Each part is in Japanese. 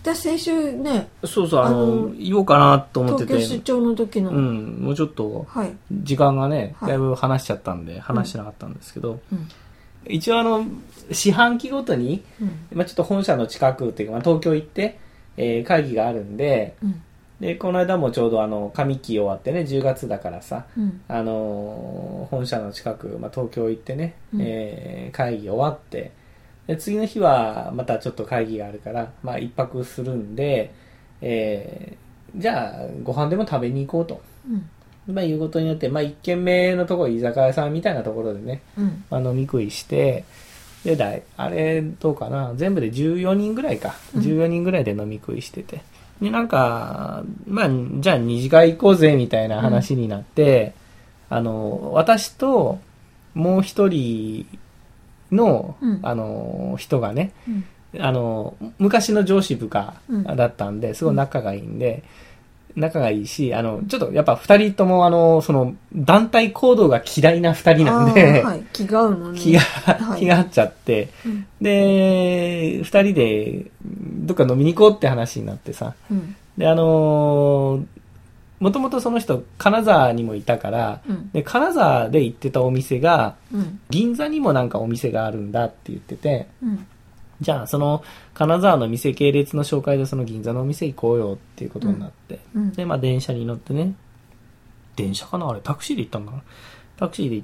で先週ね、 そうそう言おうかなと思ってて、 東京出張の時の、 もうちょっと時間がね、だいぶ話しちゃったんで話してなかったんですけど、一応四半期ごとに、ちょっと本社の近くっていうか、東京行って、会議があるんで、でこの間もちょうど上期終わってね、10月だからさ、本社の近く、東京行ってね、会議終わって、で次の日はまたちょっと会議があるから、一泊するんで、じゃあご飯でも食べに行こうと、いうことになって、1軒目のところ居酒屋さんみたいなところでね、飲み食いして、であれどうかな、全部で14人ぐらいか、14人ぐらいで飲み食いしてて、でなんかじゃあ二次会行こうぜみたいな話になって、私ともう一人の、人がね、昔の上司部下だったんで、すごい仲がいいんで、仲がいいし、ちょっとやっぱ二人ともその団体行動が嫌いな二人なんで、 気が合うのね。 気が合っちゃって、で、二人でどっか飲みに行こうって話になってさ、で、もともとその人金沢にもいたから、で金沢で行ってたお店が、銀座にもなんかお店があるんだって言ってて、じゃあその金沢の店系列の紹介でその銀座のお店行こうよっていうことになって、で電車に乗ってね、電車かなあれ、タクシーで行ったんだな、タクシーで行って、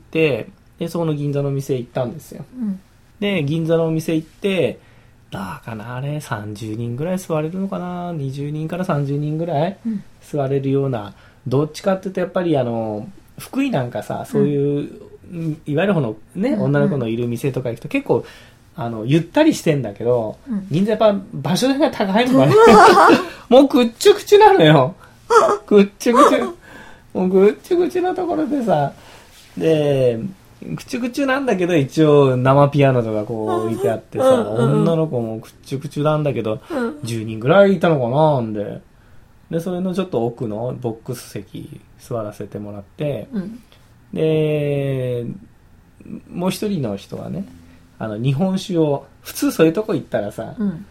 でそこの銀座のお店行ったんですよ、で銀座のお店行って、だかなあれ30人ぐらい座れるのかな、20人から30人ぐらい座れるような、どっちかっていうとやっぱり福井なんかさ、そういう、いわゆるこのね、女の子のいる店とか行くと結構ゆったりしてんだけど、銀座やっぱ場所が高いのかねもうぐっちゅぐちゅなのよ、ぐっちゅぐちゅ、もうぐっちゅぐちゅのところでさ、でぐちゅぐちゅなんだけど一応生ピアノとかこう置いてあってさ、女の子もぐっちゅぐちゅなんだけど、10人ぐらいいたのかな、んでそれのちょっと奥のボックス席座らせてもらって、でもう一人の人はね、日本酒を、普通そういうとこ行ったらさ、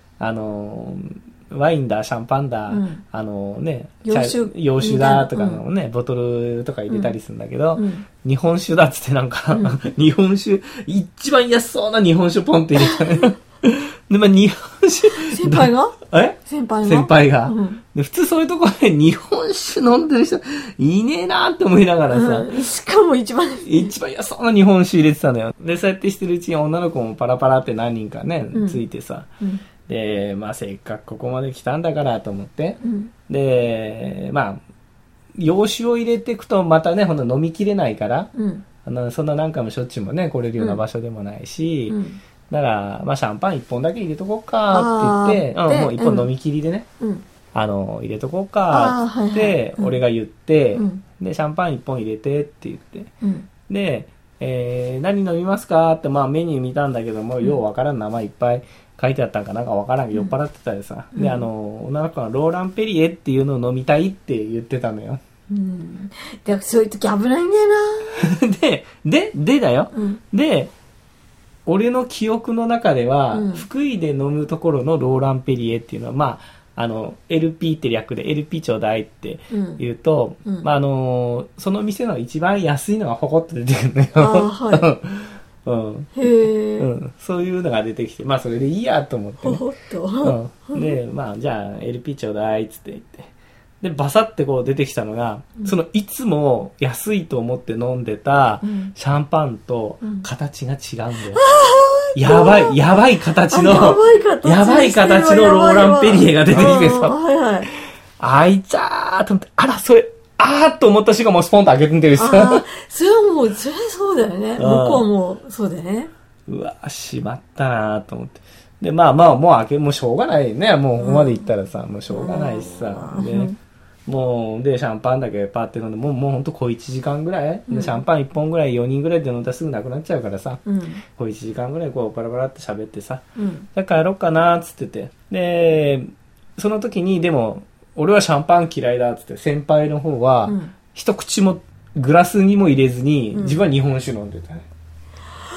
ワインだシャンパンだ、洋酒だとかのね、ボトルとか入れたりするんだけど、日本酒だっつってなんか、日本酒一番安そうな日本酒ポンって入れたねで、日本酒先輩が先輩が、で普通そういうところで日本酒飲んでる人いねえなって思いながらさ、 しかも一番安そうな日本酒入れてたのよ。でそうやってしてるうちに女の子もパラパラって何人かね、ついてさ、でせっかくここまで来たんだからと思って、で洋酒を入れていくとまたね、ほんと飲みきれないから、そんな何回もしょっちゅうもね来れるような場所でもないし、だからシャンパン1本だけ入れとこうかって言って、もう1本飲みきりでね、入れとこうかって、俺が言って、でシャンパン1本入れてって言って、で、何飲みますかって、メニュー見たんだけども、ようわからん名前いっぱい書いてあったんかなんかわからんけど、酔っ払ってたでさ、で女の子がローランペリエっていうのを飲みたいって言ってたのよ。 でそういう時危ないんだよなでだよ、で俺の記憶の中では、福井で飲むところのローランペリエっていうのは、LP って略で LP ちょうだいって言うと、その店の一番安いのがほこっと出てくるのよ。そういうのが出てきて、それでいいやと思ってね。で、じゃあ LP ちょうだいっつって言って。で、バサってこう出てきたのが、そのいつも安いと思って飲んでたシャンパンと形が違うんだよ。やばい形のローランペリエが出てきてさ、あいちゃーと思って、あら、それ、と思った瞬間もうスポンと開けてみてるしさ。 それはもう、それはそうだよね。向こうもそうだよね。 うわ、しまったなーと思って。で、もうしょうがないね。もうここまで行ったらさ、もうしょうがないしさ。もう、で、シャンパンだけパーって飲んで、もうほんと小1時間ぐらい、シャンパン1本ぐらい4人ぐらいで飲んだらすぐなくなっちゃうからさ、小1時間ぐらいこうパラパラって喋ってさ、じゃあ帰ろっかなーっつってて。で、その時に、でも、俺はシャンパン嫌いだっつって、先輩の方は、一口もグラスにも入れずに、自分は日本酒飲んでた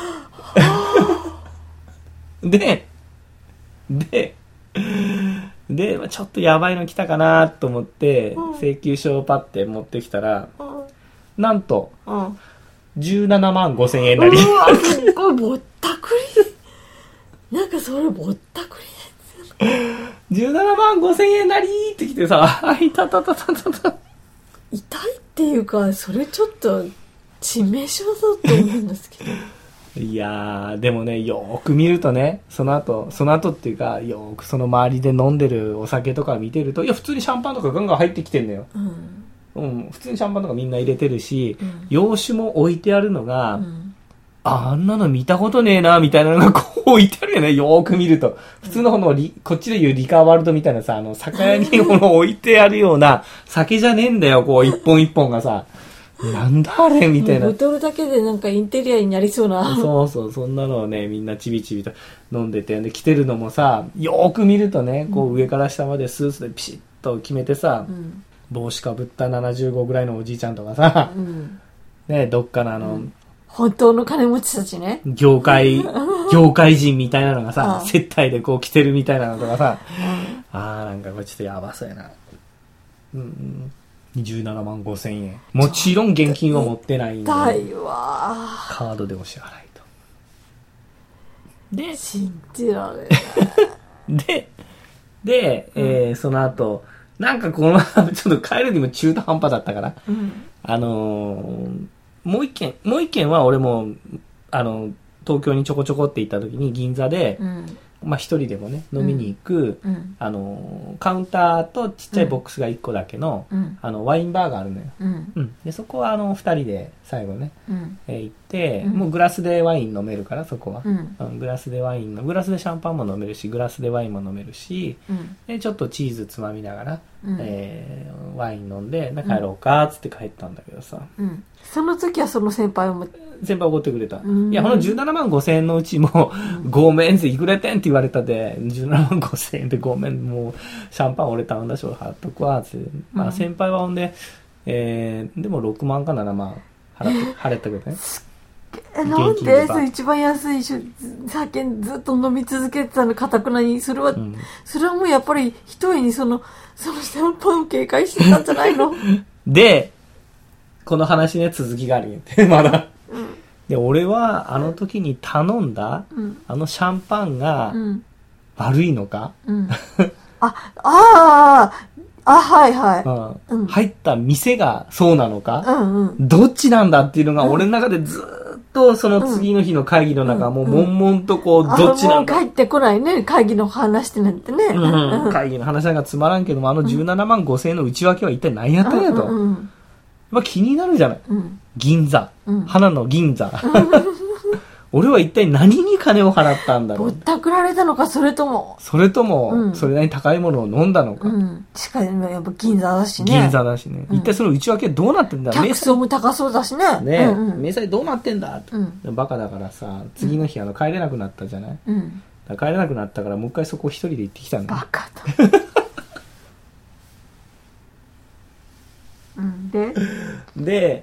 ね。で、 で、ちょっとやばいの来たかなと思って、請求書をパッて持ってきたら、なんと、17万5千円なり。 うわ、すごいぼったくり。なんかそれぼったくりです。17万5千円なりって来てさ、いたたたたたた。 痛いっていうか、それちょっと致命傷だと思うんですけど。 いやー、でもね、よーく見るとね、その後っていうか、よーくその周りで飲んでるお酒とか見てると、いや、普通にシャンパンとかガンガン入ってきてんのよ。普通にシャンパンとかみんな入れてるし、洋酒も置いてあるのが、あんなの見たことねえな、みたいなのがこう置いてあるよね、よーく見ると。普通のこっちで言うリカーワールドみたいなさ、酒屋に置いてあるような酒じゃねえんだよ、こう、一本一本がさ。なんだあれみたいな。 ボトルだけでなんかインテリアになりそうな。 そうそう、そんなのをね、みんなちびちびと飲んでて、で、来てるのもさ、よーく見るとね、こう上から下までスーツでピシッと決めてさ、帽子かぶった75ぐらいのおじいちゃんとかさ、ね、どっかの本当の金持ちたちね。 業界人みたいなのがさ、接待でこう来てるみたいなのとかさ、なんかこれちょっとやばそうやな。17万5千円。もちろん現金は持ってないんで。 痛いわ。 カードでお支払いと。で、 信じられない。 で、その後、なんかこのちょっと帰るにも中途半端だったから、もう一件は俺も、東京にちょこちょこって行った時に銀座で、まあ一人でもね、飲みに行く、カウンターとちっちゃいボックスが1個だけの、ワインバーがあるのよ。で、そこは2人で最後ね、行って、もうグラスでワイン飲めるから、そこは。グラスでシャンパンも飲めるし、グラスでワインも飲めるし、で、ちょっとチーズつまみながら、ワイン飲んで、帰ろうか、つって帰ったんだけどさ。 その時はその先輩をおごってくれた。いや、この17万5千円のうちも、ごめんっていくれてんって言われたで、17万5千円でごめん、もう、シャンパン俺頼んだし、俺払っとくわ、つって。まあ、先輩はほんで、でも6万か7万払ったけどね。 なんでそれ一番安い酒ずっと飲み続けてたの、かたくなに。それはもうやっぱり一重にそのシャンパンを警戒してたんじゃないの？ で、この話ね、続きがあるんやって、まだ。で、俺は、あの時に頼んだ、あのシャンパンが、悪いのか、 はいはい。 入った店がそうなのか、どっちなんだっていうのが、俺の中でずっと、その次の日の会議の中、もう悶々とこう、どっちなんだ。 帰ってこないね、会議の話してなんてね。 会議の話なんかつまらんけども、17万5千円の内訳は一体何やったんやと。まあ気になるじゃない。銀座。花の銀座。俺は一体何に金を払ったんだろう。 ぼったくられたのか、それとも、 それなりに高いものを飲んだのか。 しかもやっぱ銀座だしね。 銀座だしね。一体その内訳どうなってんだ。 客層も高そうだしね。 ね、明細どうなってんだ。バカだからさ、次の日帰れなくなったじゃない。帰れなくなったからもう一回そこ一人で行ってきたの。 バカだ。 で、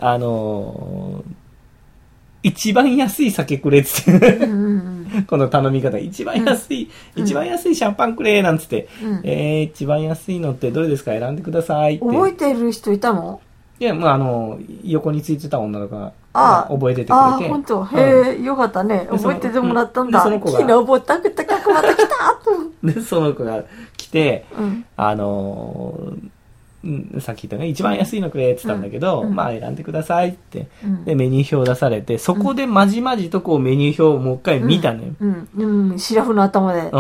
一番安い酒くれっつって、この頼み方、一番安いシャンパンくれなんつって、一番安いのってどれですか、選んでくださいって。 覚えてる人いたの？ いや、まあ横についてた女の子が覚えててくれて。 本当。へえ、よかったね。覚えててもらったんだ。昨日ぼったくった客また来たで、その子が来て、さっき言ったね、一番安いのくれって言ったんだけど、まあ選んでくださいって、でメニュー表出されて、そこでまじまじとこうメニュー表をもう一回見たのよ。 シラフの頭で。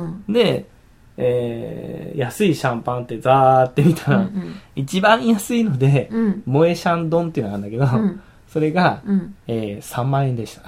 で、安いシャンパンってザーって見たら、一番安いので、萌えシャンドンっていうのがあるんだけど、それが、3万円でした。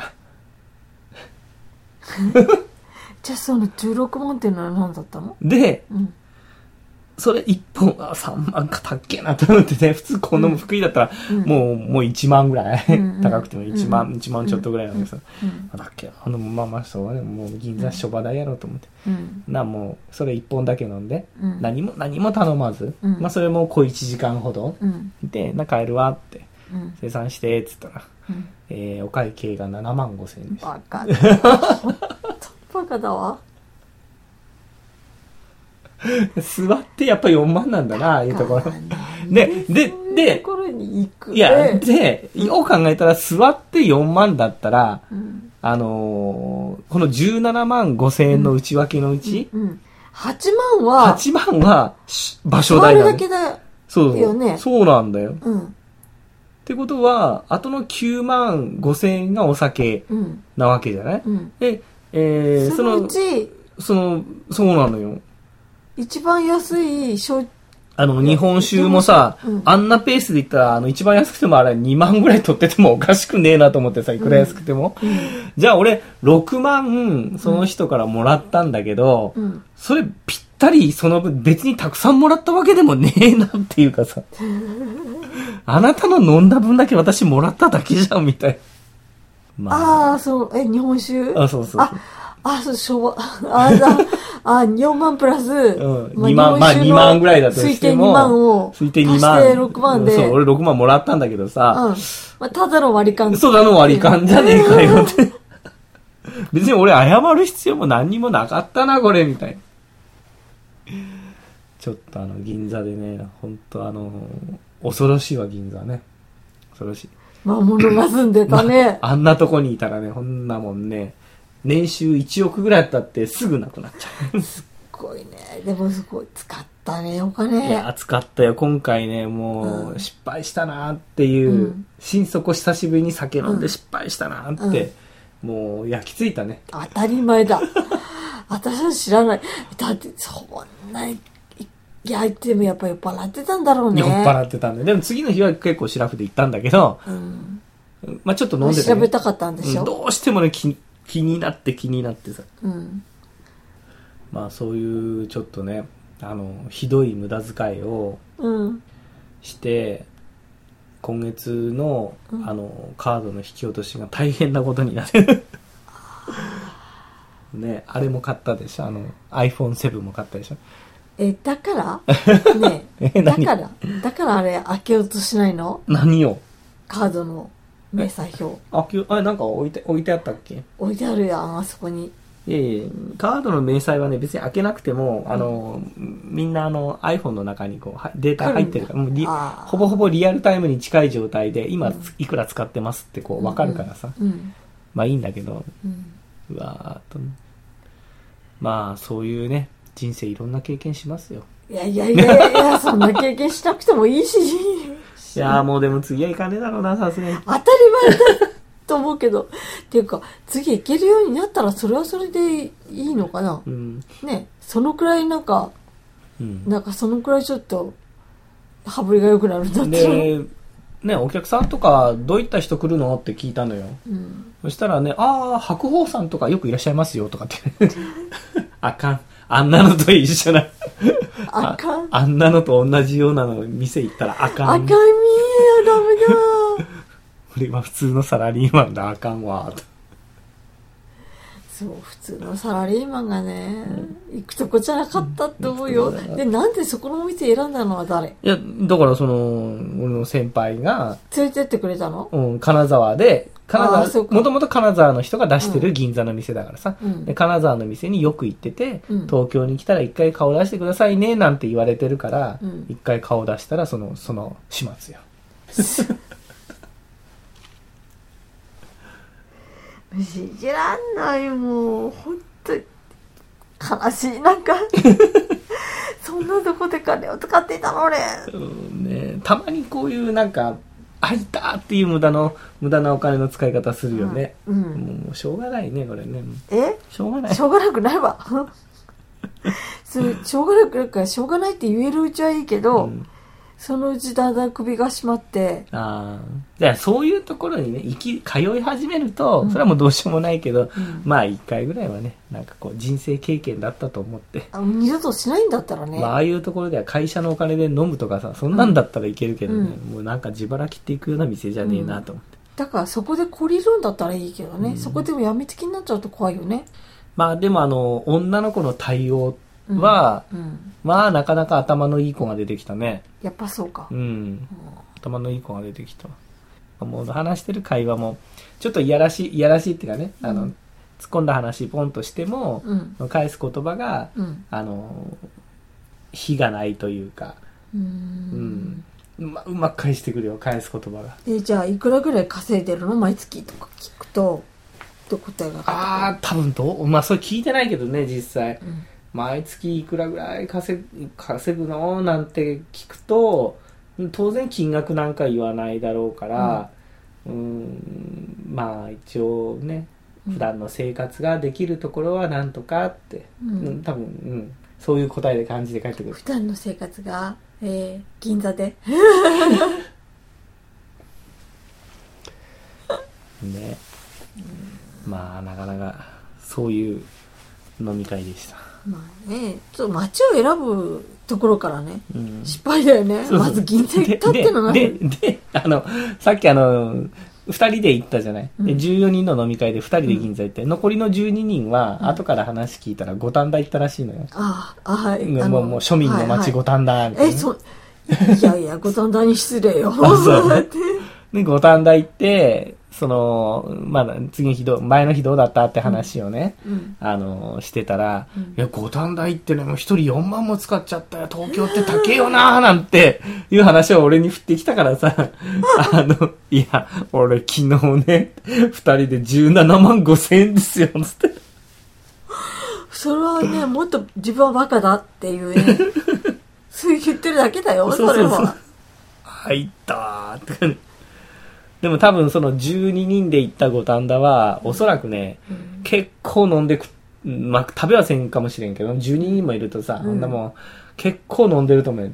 じゃあその16万っていうのは何だったの？ で、それ1本は3万か高っけなと思ってね、普通この福井だったら、もう1万ぐらい、高くても1万ちょっとぐらいなんですよ。だっけな、まあそうね、もう銀座諸場代やろうと思って。もう、それ1本だけ飲んで、何も頼まず、まあそれも小1時間ほど、で、帰るわって、生産して、つったら、お会計が7万5千円でした。 バカだ。バカだわ。 座ってやっぱ4万なんだな、ああいうところ。で、 ところに行く。 いや、で、よう考えたら座って4万だったら、この17万5千円の内訳のうち、 8万は場所代だ、ね。 座るだけだよね。 そうなんだよ。ってことは、あとの9万5千円がお酒なわけじゃない、で、 そのうち、 そうなのよ。 一番安い日本酒もさ、あんなペースで言ったら、一番安くてもあれ2万ぐらい取っててもおかしくねえなと思ってさ、いくら安くても。じゃあ俺、6万、その人からもらったんだけど、それぴったり、その分別にたくさんもらったわけでもねえなっていうかさ、あなたの飲んだ分だけ私もらっただけじゃん、みたいな。日本酒？ そう。 昭和。4万プラス、 2万ぐらいだとしても、 推定2万を、足して6万で。 そう、俺6万もらったんだけどさ、 ただの割り勘。 そうだの割り勘じゃねえかよって。別に俺謝る必要も何にもなかったな、これ、みたいな。ちょっと銀座でね、ほんと恐ろしいわ、銀座ね。恐ろしい。 魔物が住んでたね。 あんなとこにいたらね、こんなもんね、年収1億ぐらいあったってすぐなくなっちゃう。 すっごいね。でもすごい使ったね、お金。 いや、使ったよ。今回ね、もう失敗したなっていう、心底久しぶりに酒飲んで失敗したなって、もう焼き付いたね。 当たり前だ。私は知らない。だって、そんなに、焼いてもやっぱ酔っ払ってたんだろうね。 酔っ払ってたんで。でも次の日は結構シラフで行ったんだけど、まあちょっと飲んでた、ね。 調べたかったんでしょ。 どうしてもね、気になってさ。まあそういうちょっとね、ひどい無駄遣いをして、今月の、カードの引き落としが大変なことになってる。ね、あれも買ったでしょ、iPhone7 も買ったでしょ。 だからねだからあれ開けようとしないの？ 何を？ カードの明細表。 なんか置いてあったっけ？ 置いてあるやん、あそこに。 カードの明細はね、別に開けなくても、みんなiPhone の中にこうデータ入ってるから、もうほぼほぼリアルタイムに近い状態で、今いくら使ってますってこう分かるからさ。まあいいんだけど、うわーっと。まあそういうね、人生いろんな経験しますよ。 いや、そんな経験しなくてもいいし。 いやもうでも次は行かねえだろうな、さすがに。 当たり前だと思うけど。っていうか、次行けるようになったらそれはそれでいいのかな。ね、そのくらいなんかそのくらいちょっと、羽振りが良くなるんだって。 で、ね、お客さんとかどういった人来るのって聞いたのよ。そしたらね、白鵬さんとかよくいらっしゃいますよとかって。あかん。あんなのと一緒な。あんなのと同じようなの店行ったらあかん。 赤見えやダメだ。 俺は普通のサラリーマンだ、あかんわ。 そう、普通のサラリーマンがね、行くとこじゃなかったって思うよ。で、なんでそこのお店選んだのは誰？ いや、だから俺の先輩が連れてってくれたの？ 金沢で、もともと金沢の人が出してる銀座の店だからさ、で金沢の店によく行ってて、東京に来たら一回顔出してくださいねなんて言われてるから、一回顔出したらその始末よ。 信じらんないもう本当に悲しいなんかそんなとこで金を使っていたの俺、 ね、たまにこういうなんかあいたっていう無駄なお金の使い方するよね、もうしょうがないねこれね。しょうがない。 しょうがなくないわしょうがないって言えるうちはいいけど、そのうちだんだん首が締まって。じゃあそういうところにね、通い始めると、それはもうどうしようもないけど、まあ一回ぐらいはね、なんかこう人生経験だったと思って。 二度としないんだったらね。 ああいうところでは会社のお金で飲むとかさ、そんなんだったらいけるけどね、もうなんか自腹切っていくような店じゃねえなと思って。 だからそこで懲りるんだったらいいけどね、そこでもやみつきになっちゃうと怖いよね。 まあでも女の子の対応は、まあなかなか頭のいい子が出てきたね。 やっぱそうか。 頭のいい子が出てきた。もう話してる会話もちょっといやらしいっていうかね、突っ込んだ話ポンとしても、返す言葉が、 非がないというか、うん、うまく返してくるよ、返す言葉が。 じゃあいくらぐらい稼いでるの毎月とか聞くとどう答えが多分それ聞いてないけどね実際、毎月いくらぐらい稼ぐのなんて聞くと当然金額なんか言わないだろうから、まあ一応ね普段の生活ができるところはなんとかって、多分、そういう答えで感じで返ってくる。 普段の生活が、銀座でね、まあなかなかそういう飲み会でした。 まあね、ちょっと街を選ぶところからね、失敗だよね。まず銀座行ったってのがでさっき2人で行ったじゃない、で14人の飲み会で2人で銀座行って、残りの12人は後から話聞いたら五反田行ったらしいのよ。 はい。 もう庶民の街五反田みたいな。 いや五反田に失礼よ。 で五反田行ってまだ次の日前の日どうだったって話をね、してたら、いや五反田行ってねもう一人4万も使っちゃったよ、東京って高えよなーなんていう話を俺に振ってきたからさいや俺昨日ね2人で17万5千円ですよつってそれはねもっと自分はバカだっていうねそう言ってるだけだよ。それは入ったーってでも多分その12人で行った五反田はおそらくね、結構飲んで食べはせんかもしれんけど12人もいるとさ、そんなもん結構飲んでると思うって、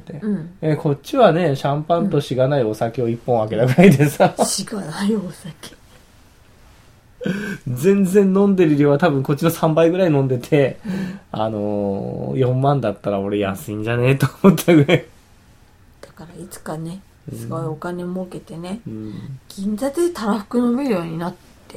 こっちはねシャンパンとしがないお酒を1本開けたぐらいでさ、 しがないお酒全然飲んでる量は多分こっちの3倍ぐらい飲んでて、4万だったら俺安いんじゃねえと思ったぐらい。 だからいつかねすごいお金儲けてね、銀座でたらふく飲めるようになって、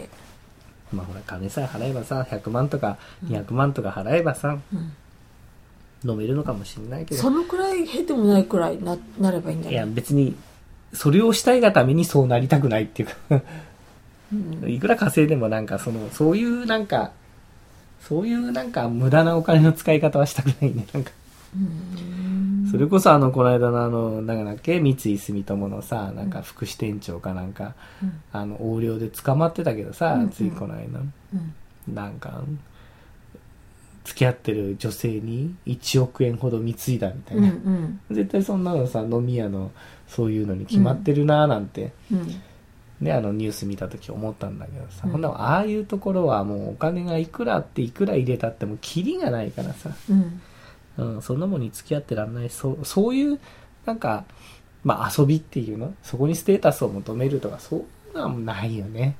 まあほら金さえ払えばさ100万とか200万とか払えばさ、飲めるのかもしれないけど、 そのくらいへでもないくらい なればいいんだよ。 いや別にそれをしたいがためにそうなりたくないっていうかいくら稼いでもなんかそういうなんか無駄なお金の使い方はしたくないね。なんかそれこそこの間のなんだっけ三井住友のさなんか副支店長かなんか、横領で捕まってたけどさ、ついこの間、なんか付き合ってる女性に1億円ほど貢いだみたいな、絶対そんなのさ飲み屋のそういうのに決まってるなーなんて、ね、ニュース見た時思ったんだけどさ、ほんならああいうところはもうお金がいくら入れたってもキリがないからさ、そんなもんに付き合ってらんない。そういうなんかまあ遊びっていうの、そこにステータスを求めるとかそういうのはないよね。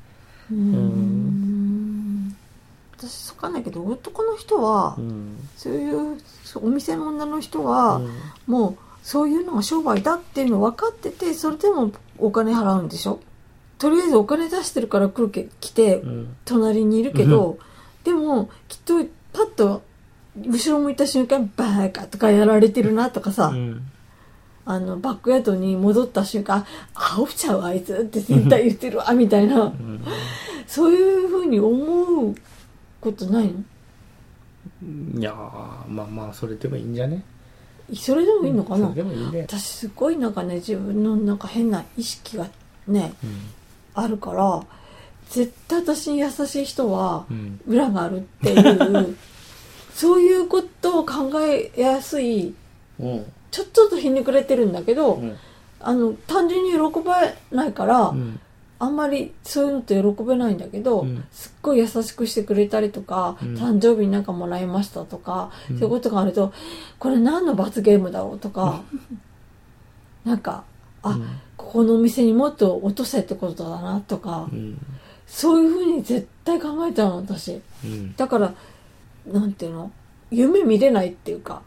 私分かんないけど男の人は、そういうお店の女の人は、もうそういうのが商売だっていうの分かってて、それでもお金払うんでしょ。とりあえずお金出してるから来て、隣にいるけど、でもきっとパッと後ろ向いた瞬間バーカとかやられてるなとかさ、バックヤードに戻った瞬間あおっちゃうあいつって絶対言ってるわみたいな、そういう風に思うことないの？ いやまあそれでもいいんじゃね。 それでもいいのかな。 それでもいいね。 私すごいなんかね自分のなんか変な意識がね、あるから絶対私に優しい人は裏があるっていうそういうことを考えやすい、ちょっとひねくれてるんだけど、単純に喜ばないから、あんまりそういうのって喜べないんだけど、すっごい優しくしてくれたりとか、誕生日になんかもらいましたとか、そういうことがあるとこれ何の罰ゲームだろうとかなんかここのお店にもっと落とせってことだなとか、そういうふうに絶対考えちゃうの私、だからなんていうの、夢見れないっていうか、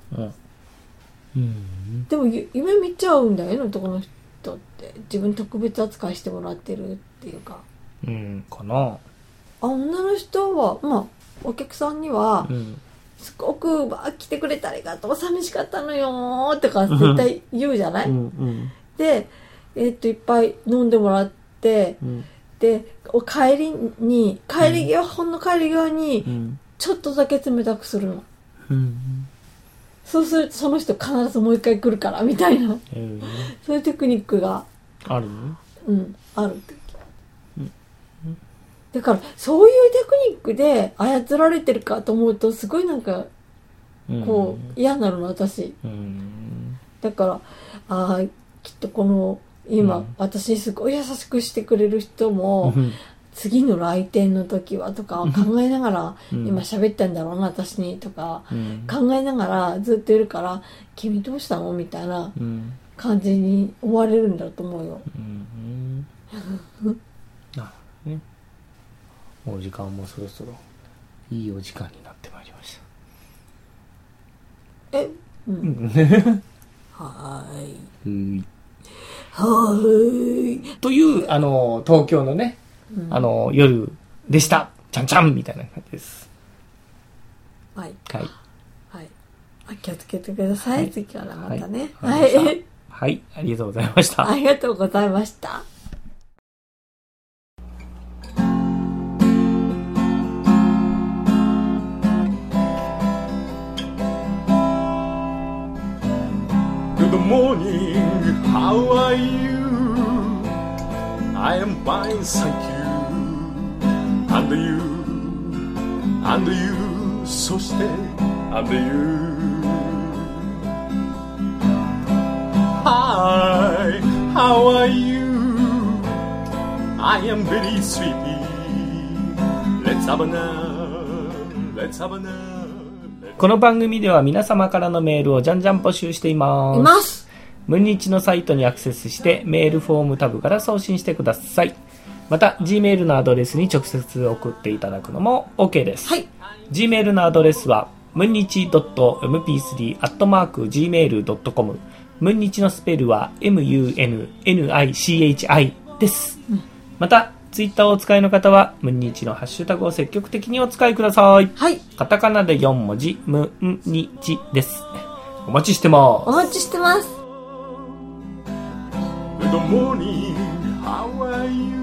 でも夢見ちゃうんだよね男の人って。自分特別扱いしてもらってるっていうか、 かな。 女の人はまあお客さんには、すごく来てくれてありがとう寂しかったのよとか絶対言うじゃない、で、いっぱい飲んでもらって、で帰り際、ほんの帰り際にちょっとだけ冷たくするの、 そうするとその人必ずもう一回来るからみたいな、そういうテクニックがあるあるって、だからそういうテクニックで操られてるかと思うとすごいなんかこう嫌になるの私、だからきっとこの今、私にすごい優しくしてくれる人も、次の来店の時はとか考えながら、今喋ってんだろうな私にとか、考えながらずっといるから君どうしたのみたいな感じに思われるんだと思うよ。 お時間もそろそろいいお時間になってまいりました。という東京のね、夜でした。ちゃんちゃんみたいな感じです。 はい。 はい。 はい。気をつけてください。次からまたね。 はい。はい。ありがとうございました。 ありがとうございました。 Good morning, how are you? I am fine, thank you. And you, so stay, and you. Hi, how are you? I am very sleepy. Let's have a nap. この番組では皆様からのメールをじゃんじゃん募集しています。ムンニチのサイトにアクセスしてメールフォームタブから送信してください。また Gmail のアドレスに直接送っていただくのも OK です。Gmail のアドレスはムンニチ .mp3@gmail.com、 ムンニチのスペルは MUNNICHI です。またツイッターをお使いの方はムンニチのハッシュタグを積極的にお使いください。カタカナで4文字ムンニチです。お待ちしてます。 お待ちしてます。 Good morning, how are you?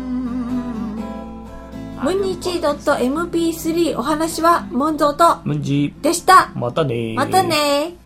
ムンニチ .mp3 お話はモンゾーとムンジでした。 またね。 またね。